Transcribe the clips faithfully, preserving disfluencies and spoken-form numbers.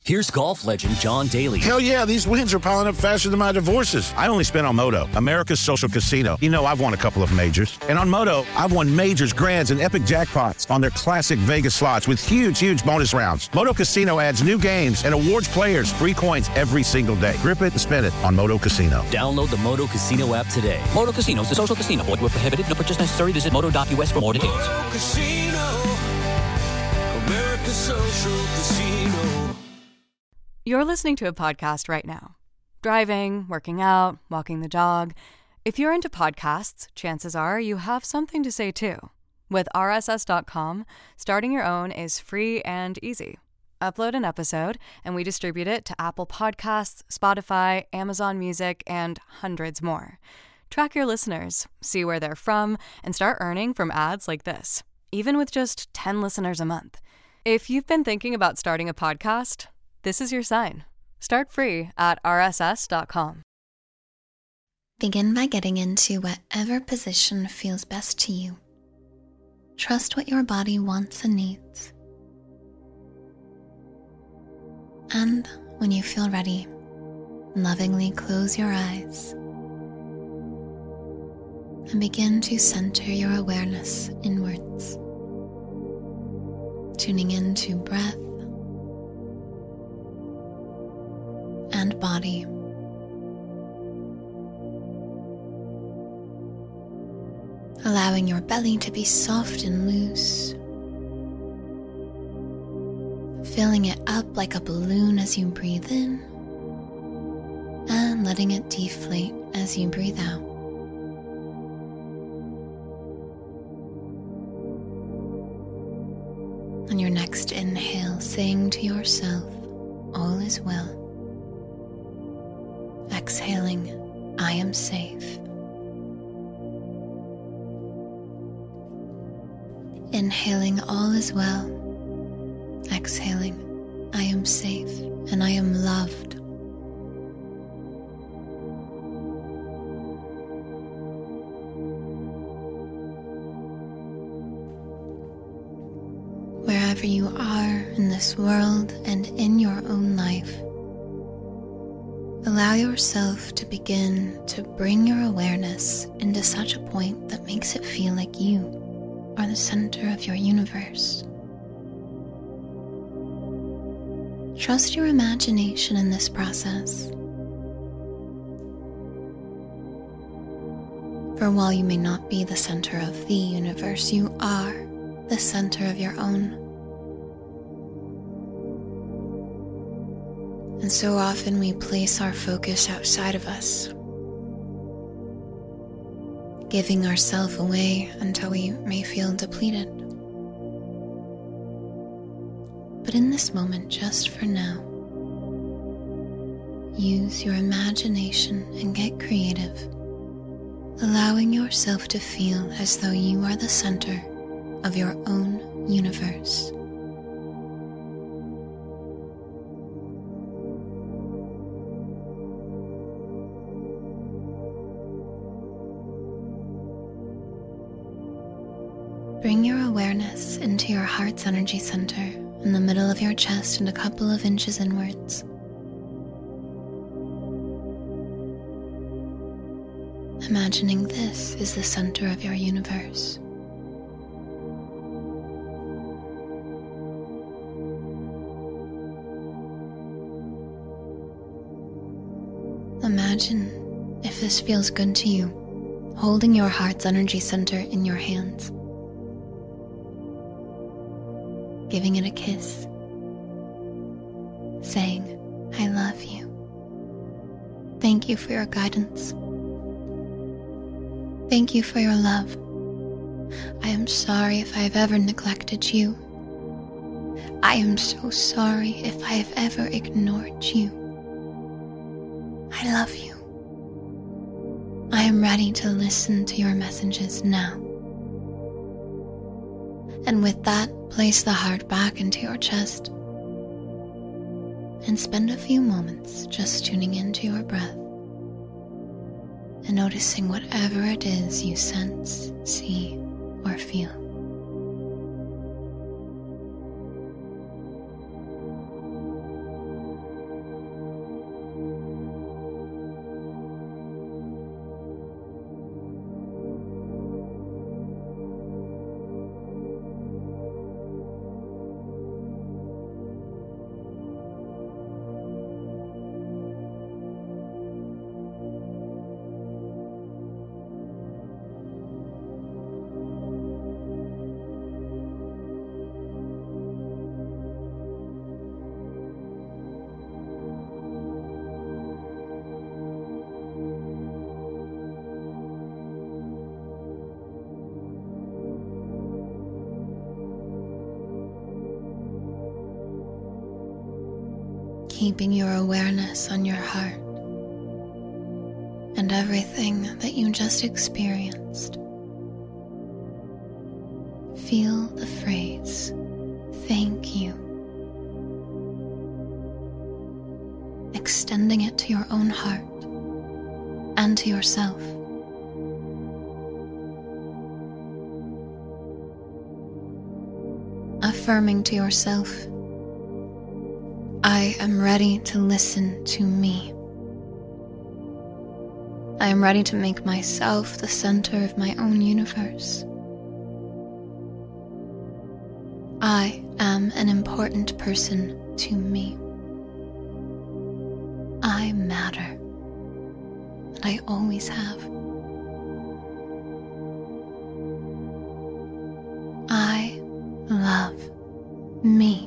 Here's golf legend John Daly. Hell yeah, these wins are piling up faster than my divorces. I only spent on Moto, America's social casino. You know, I've won a couple of majors. And on Moto, I've won majors, grands, and epic jackpots on their classic Vegas slots with huge, huge bonus rounds. Moto Casino adds new games and awards players free coins every single day. Grip it and spin it on Moto Casino. Download the Moto Casino app today. Moto Casino is the social casino. Void where prohibited. No purchase necessary. Visit moto dot u s for more details. Moto Casino, America's social casino. You're listening to a podcast right now. Driving, working out, walking the dog. If you're into podcasts, chances are you have something to say too. With R S S dot com, starting your own is free and easy. Upload an episode, and we distribute it to Apple Podcasts, Spotify, Amazon Music, and hundreds more. Track your listeners, see where they're from, and start earning from ads like this, even with just ten listeners a month. If you've been thinking about starting a podcast, this is your sign. Start free at R S S dot com. Begin by getting into whatever position feels best to you. Trust what your body wants and needs. And when you feel ready, lovingly close your eyes and begin to center your awareness inwards, tuning into breath and body. Allowing your belly to be soft and loose. Filling it up like a balloon as you breathe in, and letting it deflate as you breathe out. On your next inhale, saying to yourself, all is well. Exhaling, I am safe. Inhaling, all is well. Exhaling, I am safe and I am loved. Wherever you are in this world and in your own life, allow yourself to begin to bring your awareness into such a point that makes it feel like you are the center of your universe. Trust your imagination in this process. For while you may not be the center of the universe, you are the center of your own. And so often we place our focus outside of us, giving ourselves away until we may feel depleted. But in this moment, just for now, use your imagination and get creative, allowing yourself to feel as though you are the center of your own universe. Bring your awareness into your heart's energy center in the middle of your chest and a couple of inches inwards. Imagining this is the center of your universe. Imagine, if this feels good to you, holding your heart's energy center in your hands. Giving it a kiss, saying, I love you. Thank you for your guidance. Thank you for your love. I am sorry if I have ever neglected you. I am so sorry if I have ever ignored you. I love you. I am ready to listen to your messages now. And with that, place the heart back into your chest and spend a few moments just tuning into your breath and noticing whatever it is you sense, see, or feel. keeping your awareness on your heart and everything that you just experienced. Feel the phrase, "Thank you," extending it to your own heart and to yourself. Affirming to yourself, "I am ready to listen to me. I am ready to make myself the center of my own universe. I am an important person to me. I matter, and I always have. I love me."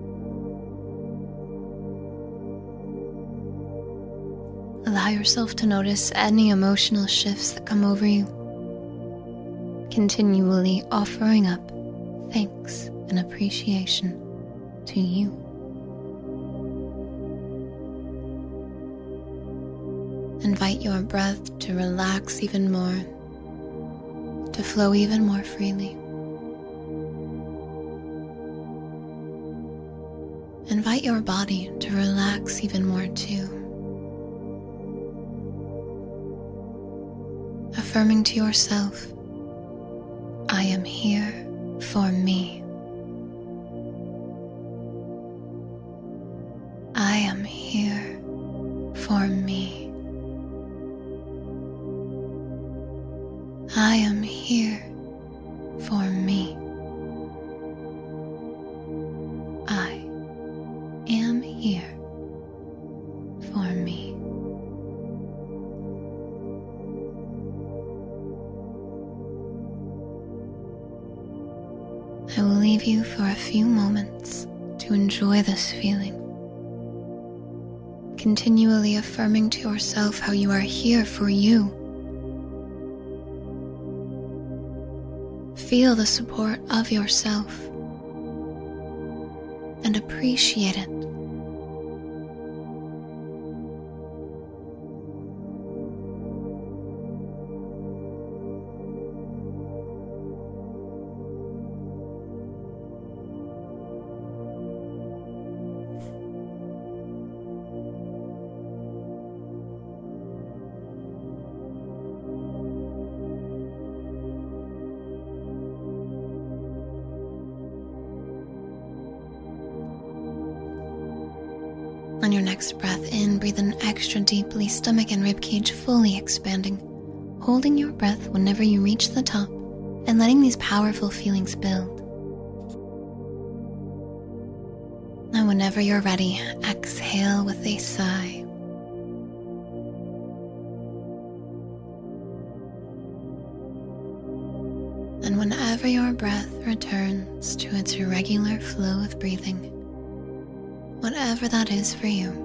Allow yourself to notice any emotional shifts that come over you, continually offering up thanks and appreciation to you. Invite your breath to relax even more, to flow even more freely. Invite your body to relax even more too. Affirming to yourself, "I am here for me. I am here for me. I am here for me. I am here for me." I will leave you for a few moments to enjoy this feeling, continually affirming to yourself how you are here for you. Feel the support of yourself and appreciate it. On your next breath in, breathe in extra deeply, stomach and ribcage fully expanding, holding your breath whenever you reach the top and letting these powerful feelings build. Now whenever you're ready, exhale with a sigh. And whenever your breath returns to its irregular flow of breathing, whatever that is for you,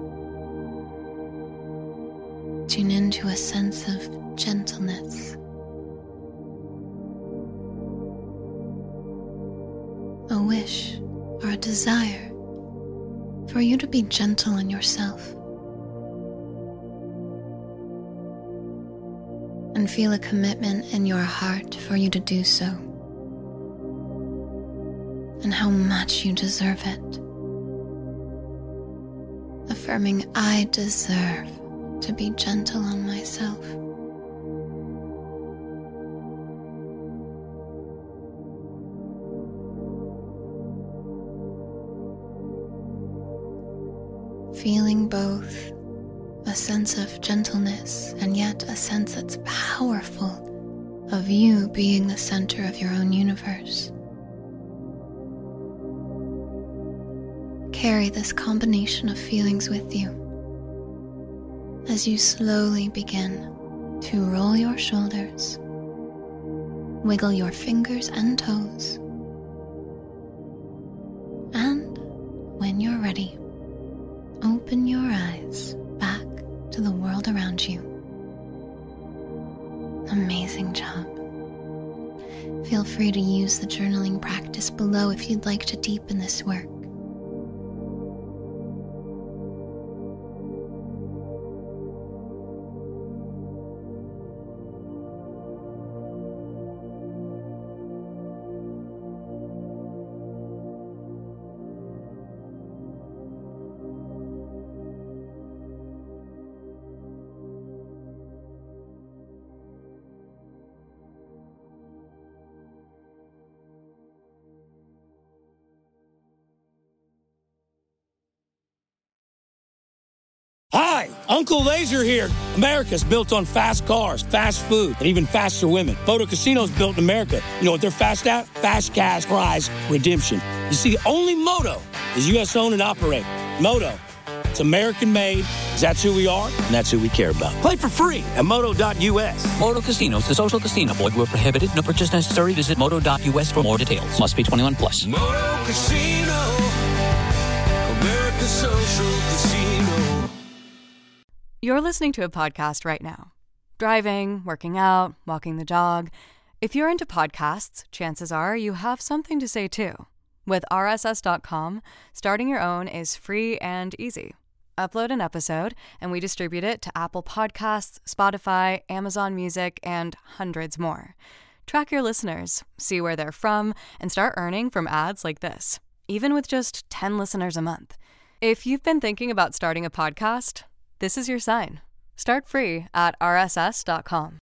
tune into a sense of gentleness, a wish or a desire for you to be gentle on yourself, and feel a commitment in your heart for you to do so, and how much you deserve it. Affirming, "I deserve to be gentle on myself." Feeling both a sense of gentleness and yet a sense that's powerful of you being the center of your own universe. Carry this combination of feelings with you as you slowly begin to roll your shoulders, wiggle your fingers and toes, and when you're ready, open your eyes back to the world around you. Amazing job. Feel free to use the journaling practice below if you'd like to deepen this work. Hi, Uncle Laser here. America's built on fast cars, fast food, and even faster women. Moto Casino's built in America. You know what they're fast at? Fast cash prize redemption. You see, only Moto is U S owned and operated. Moto, it's American made. That's who we are, and that's who we care about. Play for free at moto dot U S. Moto Casinos, the social casino. Void where prohibited. No purchase necessary. Visit moto dot U S for more details. Must be twenty-one plus. Moto Casino, America's social casino. You're listening to a podcast right now. Driving, working out, walking the dog. If you're into podcasts, chances are you have something to say too. With R S S dot com, starting your own is free and easy. Upload an episode, and we distribute it to Apple Podcasts, Spotify, Amazon Music, and hundreds more. Track your listeners, see where they're from, and start earning from ads like this, even with just ten listeners a month. If you've been thinking about starting a podcast, this is your sign. Start free at R S S dot com.